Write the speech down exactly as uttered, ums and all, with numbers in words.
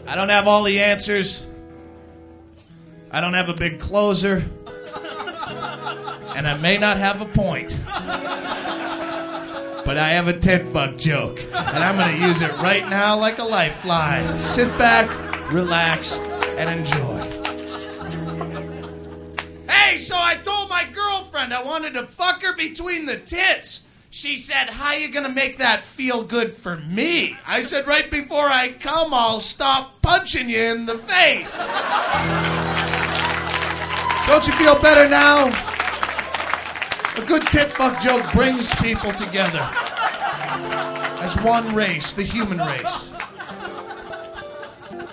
I don't have all the answers. I don't have a big closer. And I may not have a point. But I have a tit fuck joke. And I'm going to use it right now like a lifeline. Sit back, relax, and enjoy. Hey, so I told my girlfriend I wanted to fuck her between the tits. She said, how you gonna make that feel good for me? I said, right before I come, I'll stop punching you in the face. Don't you feel better now? A good tit fuck joke brings people together as one race, the human race.